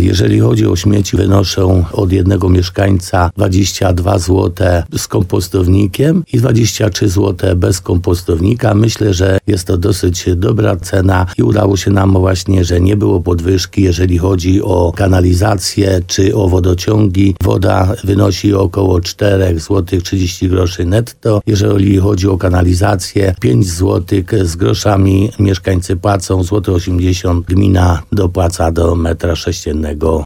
Jeżeli chodzi o śmieci, wynoszą od jednego mieszkańca 22 zł z kompostownikiem i 23 zł bez kompostownika. Myślę, że jest to dosyć dobra cena i udało się nam właśnie, że nie było podwyżki, jeżeli chodzi o kanalizację czy o wodociągi. Woda wynosi około 4 zł 30 groszy netto. Jeżeli chodzi o kanalizację, 5 zł z groszami mieszkańcy płacą, 80 zł gmina dopłaca do metra sześciennego.